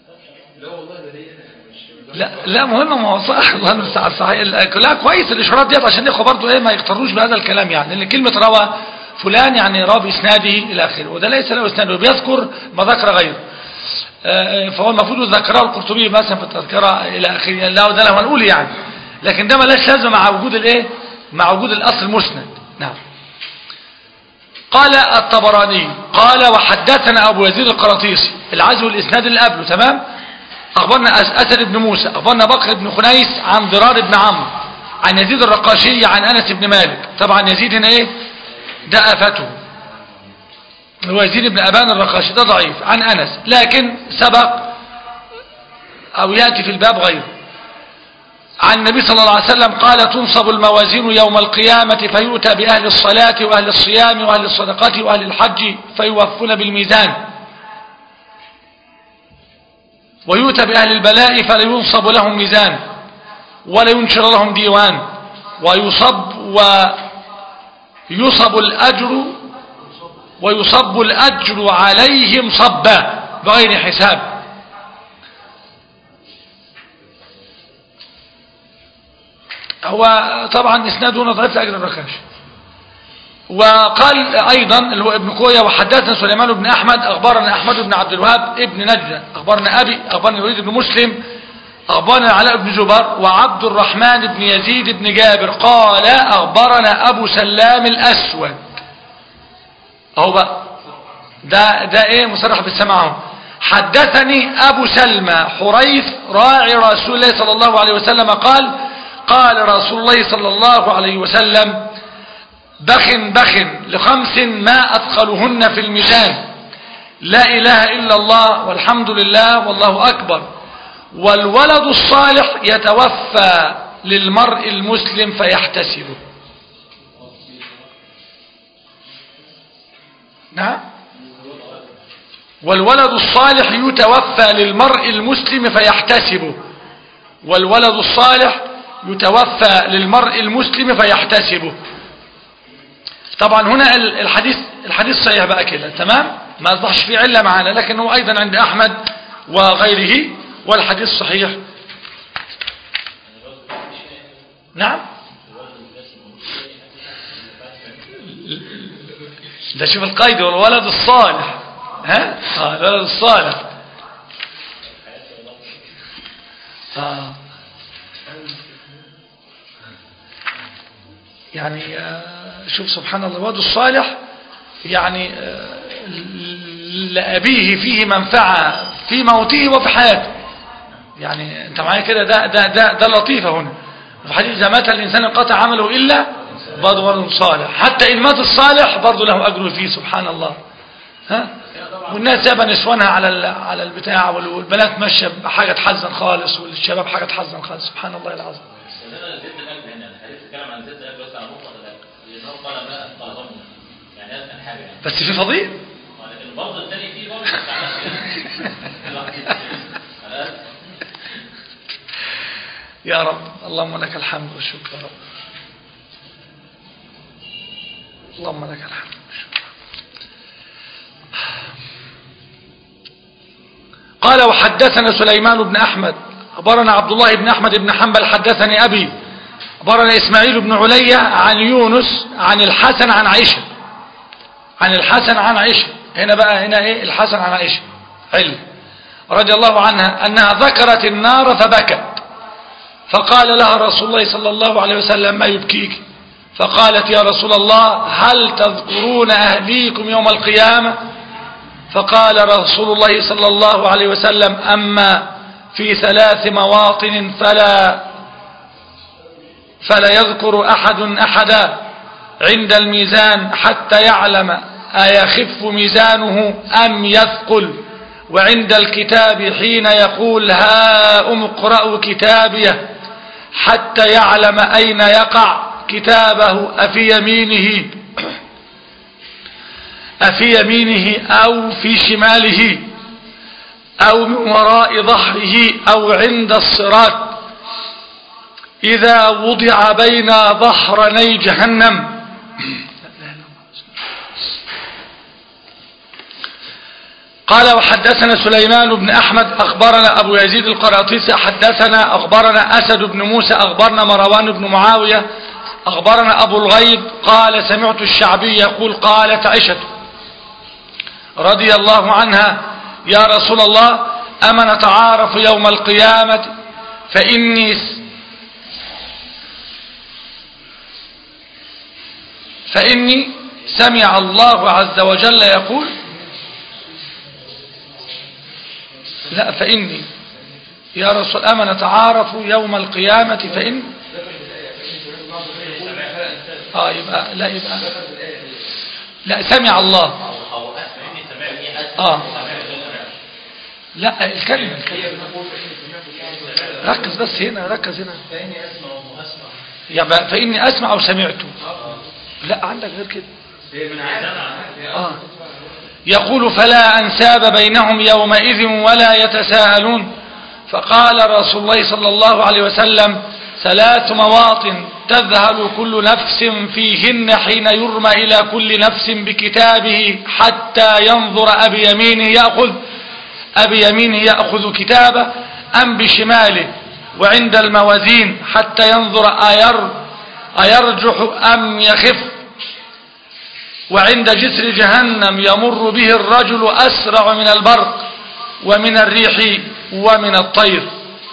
A: لا لا مهم، ما هو صح الله المستعان صحيح. لا كويس الإشارات ديت عشان الاخوه برضه ايه ما يغتروش بهذا الكلام، يعني لأن كلمة روى فلان يعني روى بإسناده إلى آخره، وده ليس له إسناد وبيذكر ما ذكر غيره. فهو المفروض ذكره القرطبي مثلا في التذكرة إلى آخره، لا وده لو هنقول يعني، لكن ده ملاش لازمه مع وجود الايه مع وجود الأصل المسند. نعم. قال الطبراني قال وحدثنا أبو يزيد القراطيسي العزو الإسناد اللي قبله تمام. أخبرنا أسد بن موسى أخبرنا بكر بن خنيس عن ضرار بن عمرو عن يزيد الرقاشي عن أنس بن مالك. طبعا يزيد هنا إيه ده آفته، هو يزيد بن أبان الرقاشي ده ضعيف عن أنس، لكن سبق أو يأتي في الباب غيره. عن النبي صلى الله عليه وسلم قال تنصب الموازين يوم القيامة فيؤتى بأهل الصلاة وأهل الصيام وأهل الصدقات وأهل الحج فيوفون بالميزان، ويؤتى بأهل البلاء فلا ينصب لهم ميزان ولا ينشر لهم ديوان، ويصب ويصب الأجر ويصب الأجر عليهم صبا بغير حساب. هو طبعا اسناده هنا ضعيف لأجل الركاش. وقال أيضا اللي هو ابن كوية وحدثنا سليمان بن أحمد أخبرنا أحمد بن عبد الوهاب ابن نجدة أخبرنا أبي أخبرنا الوليد بن مسلم أخبرنا علاء بن جبر وعبد الرحمن بن يزيد بن جابر قال أخبرنا أبو سلام الأسود. أهو بقى ده ده إيه مصرح بالسماع. حدثني أبو سلمى حريث راعي رسول الله صلى الله عليه وسلم قال قال رسول الله صلى الله عليه وسلم بخ بخ لخمس ما أثقلهن في الميزان لا إله إلا الله والحمد لله والله أكبر والولد الصالح يتوفى للمرء المسلم فيحتسبه. نعم والولد الصالح يتوفى للمرء المسلم فيحتسبه والولد الصالح يتوفى للمرء المسلم فيحتسبه. طبعا هنا الحديث الحديث صحيح بقى كده تمام ما أصبحش فيه علة معانا لكن هو أيضا عند أحمد وغيره والحديث صحيح. نعم ده شوف القيد والولد الصالح ها آه الولد الصالح آه. يعني آه شوف سبحان الله الولد الصالح يعني آه لأبيه فيه منفعة في موته وفي حياته. يعني انت معايا كده ده ده ده ده لطيفه هنا. وفي حديث إذا مات الإنسان انقطع عمله إلا برضه ولد صالح حتى إن مات الصالح برضه له أجر فيه سبحان الله. ها والناس سابا نسوانها على على البتاع والبنات ماشيه بحاجه تحزن خالص والشباب حاجه تحزن خالص سبحان الله العظيم. بس في فضيل برضه الثاني فيه برضه يا رب اللهم لك الحمد والشكر يا رب اللهم لك الحمد والشكر. قال وحدثنا سليمان بن أحمد أخبرنا عبد الله بن أحمد بن حنبل حدثني أبي أخبرنا إسماعيل بن علية عن يونس عن الحسن عن عائشة عن الحسن عن عائشة. هنا بقى هنا إيه الحسن عن عائشة علم رضي الله عنها أنها ذكرت النار فبكت فقال لها رسول الله صلى الله عليه وسلم ما يبكيك فقالت يا رسول الله هل تذكرون أهليكم يوم القيامة فقال رسول الله صلى الله عليه وسلم أما في ثلاث مواطن فلا فلا يذكر أحد أحدا عند الميزان حتى يعلم أيخف ميزانه أم يثقل وعند الكتاب حين يقول هاؤم اقرأوا كتابيه حتى يعلم أين يقع كتابه أفي يمينه أفي يمينه أو في شماله أو من وراء ظهره أو عند الصراط إذا وضع بين ظهرني جهنم. قال وحدثنا سليمان بن أحمد أخبرنا أبو يزيد القراطيسي حدثنا أخبرنا أسد بن موسى أخبرنا مروان بن معاوية أخبرنا أبو الغيب قال سمعت الشعبي يقول قالت عائشة رضي الله عنها يا رسول الله أما نتعارف يوم القيامة فإني فإني سمع الله عز وجل يقول لا فإني يا رسول أما نتعارف يوم القيامة فإن آه يبقى لا يبقى لا سمع الله آه لا الكلمة ركز بس هنا ركز هنا يبقى فإني أسمع أو سمعته لا عندك غير كده آه يقول فلا أنساب بينهم يومئذ ولا يتساءلون فقال رسول الله صلى الله عليه وسلم ثلاث مواطن تذهل كل نفس فيهن حين يرمى إلى كل نفس بكتابه حتى ينظر أبي يمينه يأخذ أبي يمينه يأخذ كتابه أم بشماله وعند الموازين حتى ينظر أير أيرجح أم يخف، وعند جسر جهنم يمر به الرجل أسرع من البرق ومن الريح ومن الطير.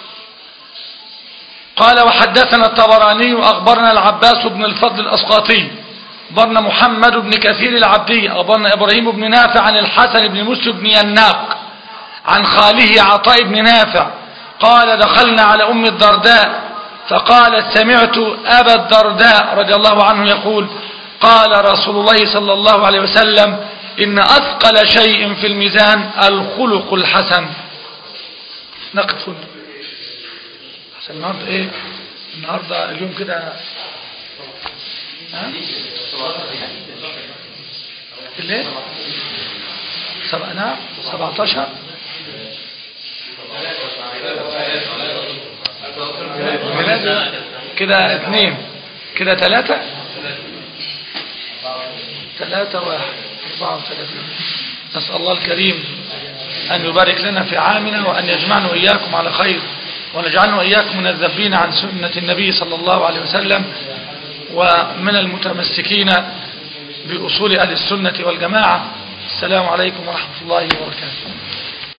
A: قال وحدثنا الطبراني أخبرنا العباس بن الفضل الأسقاطي أخبرنا محمد بن كثير العبدي أخبرنا إبراهيم بن نافع عن الحسن بن مسلم بن يناق عن خاله عطاء بن نافع قال دخلنا على أم الدرداء فقالت سمعت أبا الدرداء رضي الله عنه يقول قال رسول الله صلى الله عليه وسلم إن أثقل شيء في الميزان الخلق الحسن. نقف هنا عشان النهارده ايه النهارده اليوم كده ها الليل سبقنا سبعتاشر كده اثنين كده ثلاثة ثلاثة واحد أربعة وثلاثين. نسأل الله الكريم أن يبارك لنا في عامنا وأن يجمعنا وإياكم على خير ونجعلنا وإياكم من الذبين عن سنة النبي صلى الله عليه وسلم ومن المتمسكين بأصول أهل السنة والجماعة. السلام عليكم ورحمة الله وبركاته.